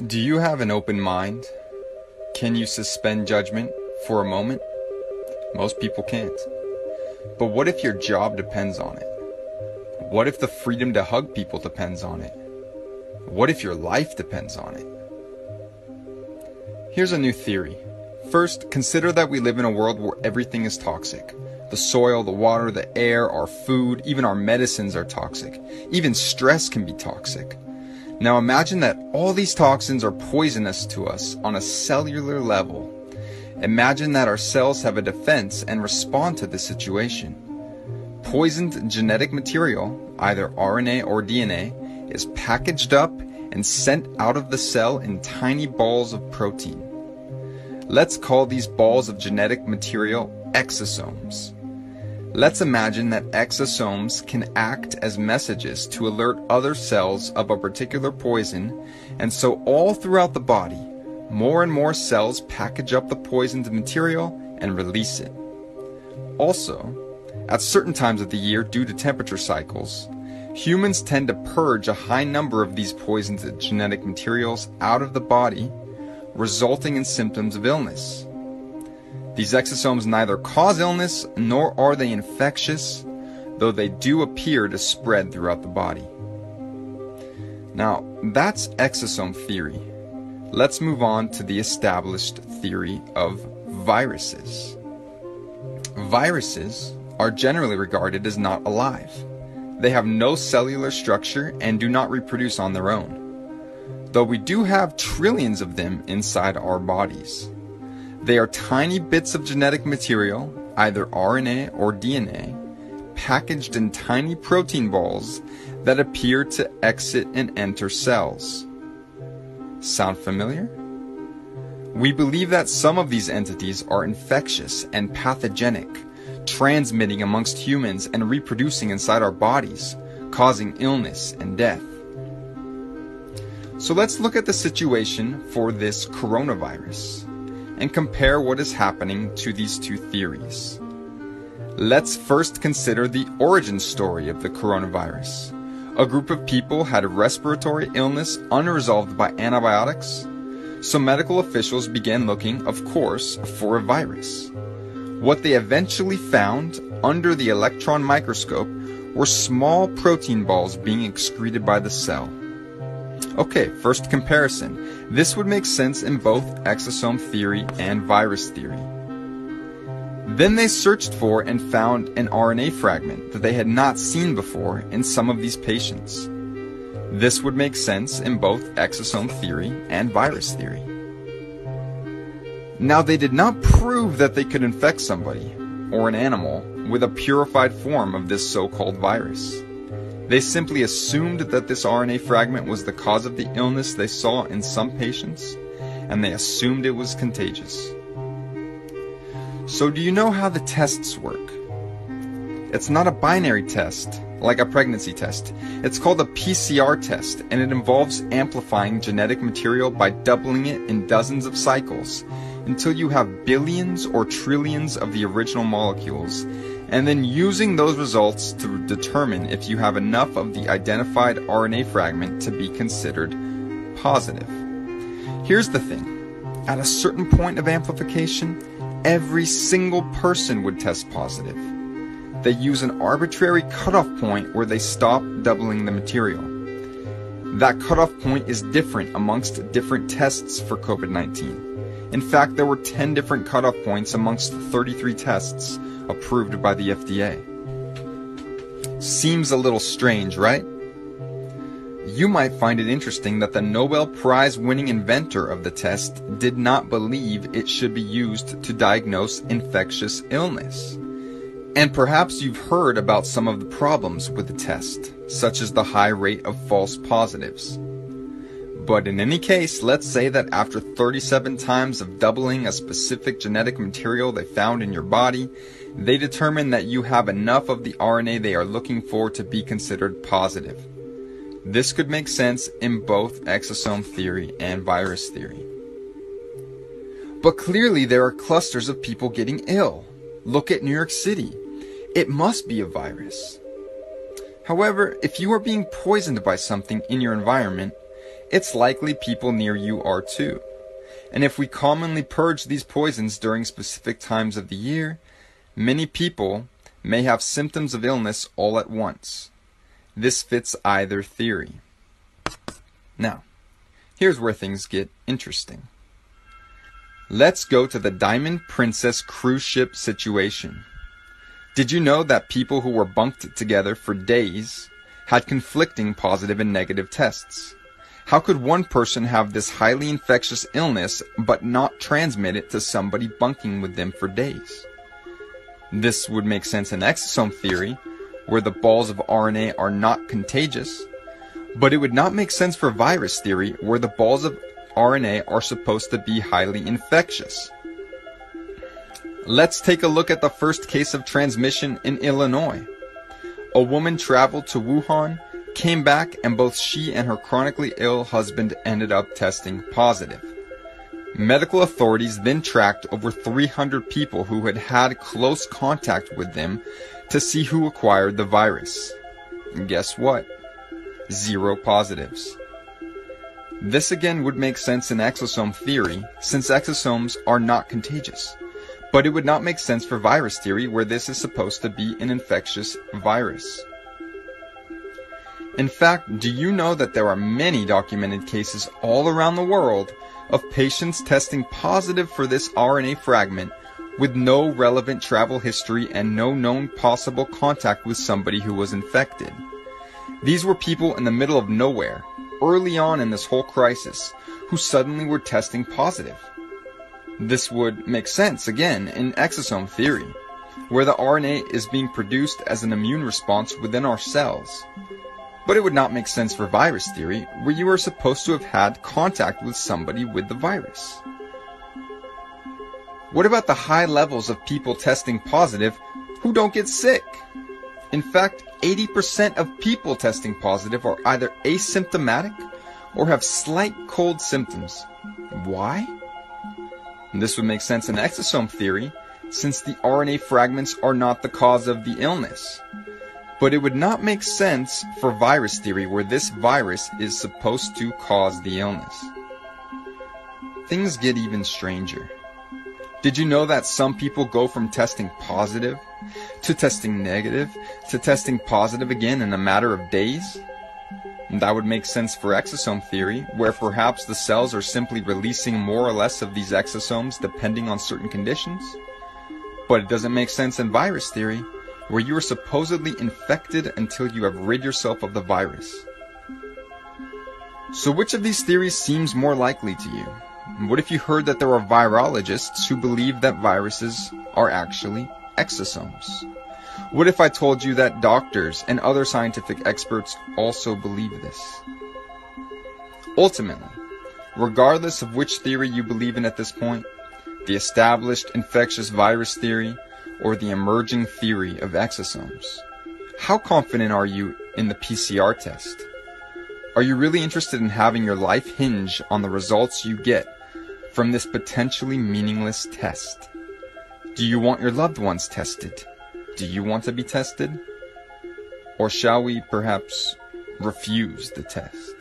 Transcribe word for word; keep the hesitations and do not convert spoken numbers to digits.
Do you have an open mind? Can you suspend judgment for a moment? Most people can't. But what if your job depends on it? What if the freedom to hug people depends on it? What if your life depends on it? Here's a new theory. First, consider that we live in a world where everything is toxic. The soil, the water, the air, our food, even our medicines are toxic. Even stress can be toxic. Now imagine that all these toxins are poisonous to us on a cellular level. Imagine that our cells have a defense and respond to the situation. Poisoned genetic material, either R N A or D N A, is packaged up and sent out of the cell in tiny balls of protein. Let's call these balls of genetic material exosomes. Let's imagine that exosomes can act as messages to alert other cells of a particular poison, and so all throughout the body, more and more cells package up the poisoned material and release it. Also, at certain times of the year due to temperature cycles, humans tend to purge a high number of these poisoned genetic materials out of the body, resulting in symptoms of illness. These exosomes neither cause illness nor are they infectious, though they do appear to spread throughout the body. Now, that's exosome theory. Let's move on to the established theory of viruses. Viruses are generally regarded as not alive. They have no cellular structure and do not reproduce on their own, though we do have trillions of them inside our bodies. They are tiny bits of genetic material, either R N A or D N A, packaged in tiny protein balls that appear to exit and enter cells. Sound familiar? We believe that some of these entities are infectious and pathogenic, transmitting amongst humans and reproducing inside our bodies, causing illness and death. So let's look at the situation for this coronavirus and compare what is happening to these two theories. Let's first consider the origin story of the coronavirus. A group of people had a respiratory illness unresolved by antibiotics, so medical officials began looking, of course, for a virus. What they eventually found under the electron microscope were small protein balls being excreted by the cell. Okay, first comparison. This would make sense in both exosome theory and virus theory. Then they searched for and found an R N A fragment that they had not seen before in some of these patients. This would make sense in both exosome theory and virus theory. Now, they did not prove that they could infect somebody or an animal with a purified form of this so-called virus. They simply assumed that this R N A fragment was the cause of the illness they saw in some patients, and they assumed it was contagious. So do you know how the tests work? It's not a binary test, like a pregnancy test. It's called a P C R test, and it involves amplifying genetic material by doubling it in dozens of cycles until you have billions or trillions of the original molecules, and then using those results to determine if you have enough of the identified R N A fragment to be considered positive. Here's the thing. At a certain point of amplification, every single person would test positive. They use an arbitrary cutoff point where they stop doubling the material. That cutoff point is different amongst different tests for COVID nineteen. In fact, there were ten different cutoff points amongst the thirty-three tests approved by the F D A. Seems a little strange, right? You might find it interesting that the Nobel Prize-winning inventor of the test did not believe it should be used to diagnose infectious illness. And perhaps you've heard about some of the problems with the test, such as the high rate of false positives. But in any case, let's say that after thirty-seven times of doubling a specific genetic material they found in your body, they determine that you have enough of the R N A they are looking for to be considered positive. This could make sense in both exosome theory and virus theory. But clearly there are clusters of people getting ill. Look at New York City. It must be a virus. However, if you are being poisoned by something in your environment, it's likely people near you are too. And if we commonly purge these poisons during specific times of the year, many people may have symptoms of illness all at once. This fits either theory. Now, here's where things get interesting. Let's go to the Diamond Princess cruise ship situation. Did you know that people who were bunked together for days had conflicting positive and negative tests? How could one person have this highly infectious illness but not transmit it to somebody bunking with them for days? This would make sense in exosome theory, where the balls of R N A are not contagious, but it would not make sense for virus theory, where the balls of R N A are supposed to be highly infectious. Let's take a look at the first case of transmission in Illinois. A woman traveled to Wuhan, came back, and both she and her chronically ill husband ended up testing positive. Medical authorities then tracked over three hundred people who had had close contact with them to see who acquired the virus. And guess what? Zero positives. This again would make sense in exosome theory, since exosomes are not contagious. But it would not make sense for virus theory, where this is supposed to be an infectious virus. In fact, do you know that there are many documented cases all around the world of patients testing positive for this R N A fragment with no relevant travel history and no known possible contact with somebody who was infected? These were people in the middle of nowhere, early on in this whole crisis, who suddenly were testing positive. This would make sense, again, in exosome theory, where the R N A is being produced as an immune response within our cells. But it would not make sense for virus theory, where you are supposed to have had contact with somebody with the virus. What about the high levels of people testing positive who don't get sick? In fact, eighty percent of people testing positive are either asymptomatic or have slight cold symptoms. Why? This would make sense in exosome theory, since the R N A fragments are not the cause of the illness. But it would not make sense for virus theory, where this virus is supposed to cause the illness. Things get even stranger. Did you know that some people go from testing positive to testing negative to testing positive again in a matter of days? And that would make sense for exosome theory, where perhaps the cells are simply releasing more or less of these exosomes depending on certain conditions. But it doesn't make sense in virus theory, where you are supposedly infected until you have rid yourself of the virus. So which of these theories seems more likely to you? What if you heard that there are virologists who believe that viruses are actually exosomes? What if I told you that doctors and other scientific experts also believe this? Ultimately, regardless of which theory you believe in at this point, the established infectious virus theory or the emerging theory of exosomes, how confident are you in the P C R test? Are you really interested in having your life hinge on the results you get from this potentially meaningless test? Do you want your loved ones tested? Do you want to be tested? Or shall we perhaps refuse the test?